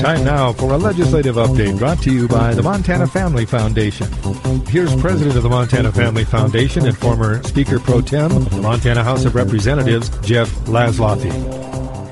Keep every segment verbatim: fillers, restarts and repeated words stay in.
Time now for a legislative update brought to you by the Montana Family Foundation. Here's President of the Montana Family Foundation and former Speaker Pro Tem of the Montana House of Representatives, Jeff Laszloffy.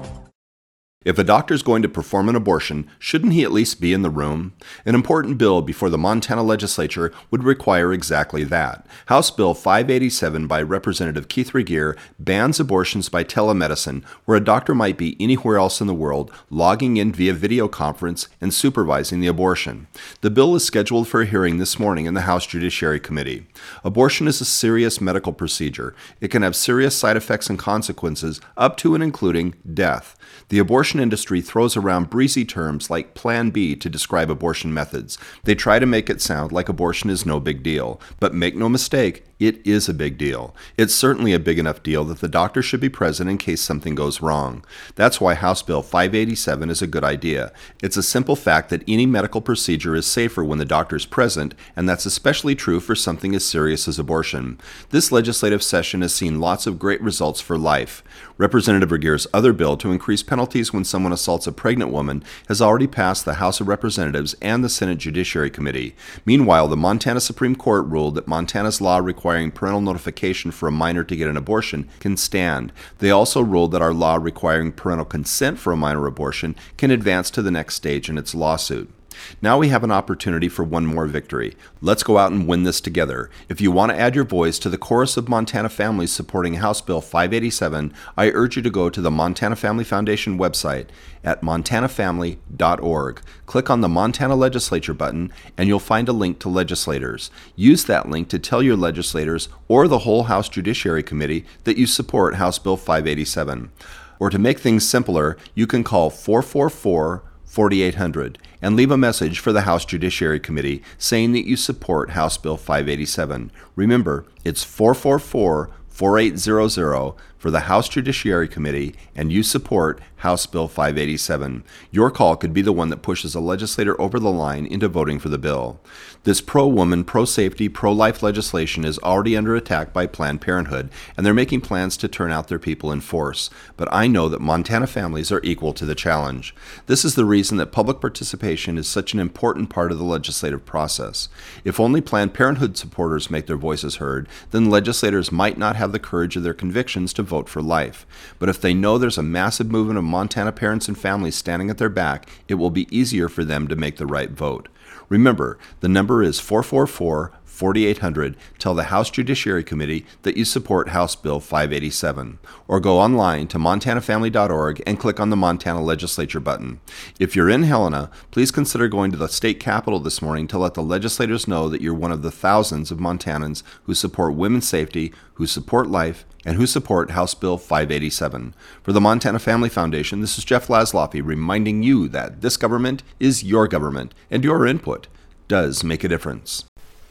If a doctor's going to perform an abortion, shouldn't he at least be in the room? An important bill before the Montana legislature would require exactly that. House Bill five eighty-seven by Representative Keith Regier bans abortions by telemedicine, where a doctor might be anywhere else in the world, logging in via video conference and supervising the abortion. The bill is scheduled for a hearing this morning in the House Judiciary Committee. Abortion is a serious medical procedure. It can have serious side effects and consequences, up to and including death. The abortion industry throws around breezy terms like Plan B to describe abortion methods. They try to make it sound like abortion is no big deal. But make no mistake, it is a big deal. It's certainly a big enough deal that the doctor should be present in case something goes wrong. That's why House Bill five eighty-seven is a good idea. It's a simple fact that any medical procedure is safer when the doctor is present, and that's especially true for something as serious as abortion. This legislative session has seen lots of great results for life. Representative Regier's other bill to increase penalties when someone assaults a pregnant woman has already passed the House of Representatives and the Senate Judiciary Committee. Meanwhile, the Montana Supreme Court ruled that Montana's law requiring parental notification for a minor to get an abortion can stand. They also ruled that our law requiring parental consent for a minor abortion can advance to the next stage in its lawsuit. Now we have an opportunity for one more victory. Let's go out and win this together. If you want to add your voice to the chorus of Montana families supporting House Bill five eighty-seven, I urge you to go to the Montana Family Foundation website at montana family dot org. Click on the Montana Legislature button and you'll find a link to legislators. Use that link to tell your legislators or the whole House Judiciary Committee that you support House Bill five eighty-seven. Or to make things simpler, you can call four four four, four eight zero zero and leave a message for the House Judiciary Committee saying that you support House Bill five eighty-seven. Remember, it's four four four, four eight zero zero for the House Judiciary Committee, and you support House Bill five eighty-seven. Your call could be the one that pushes a legislator over the line into voting for the bill. This pro-woman, pro-safety, pro-life legislation is already under attack by Planned Parenthood, and they're making plans to turn out their people in force. But I know that Montana families are equal to the challenge. This is the reason that public participation is such an important part of the legislative process. If only Planned Parenthood supporters make their voices heard, then legislators might not have the courage of their convictions to vote for life. But if they know there's a massive movement of Montana parents and families standing at their back, it will be easier for them to make the right vote. Remember, the number is four four four, four eight zero zero. Tell the House Judiciary Committee that you support House Bill five eighty-seven. Or go online to montana family dot org and click on the Montana Legislature button. If you're in Helena, please consider going to the state capitol this morning to let the legislators know that you're one of the thousands of Montanans who support women's safety, who support life, and who support House Bill five eighty-seven. For the Montana Family Foundation, this is Jeff Laszloffy reminding you that this government is your government, and your input does make a difference.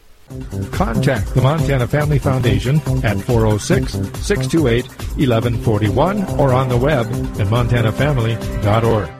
Contact the Montana Family Foundation at four oh six, six two eight, one one four one or on the web at montana family dot org.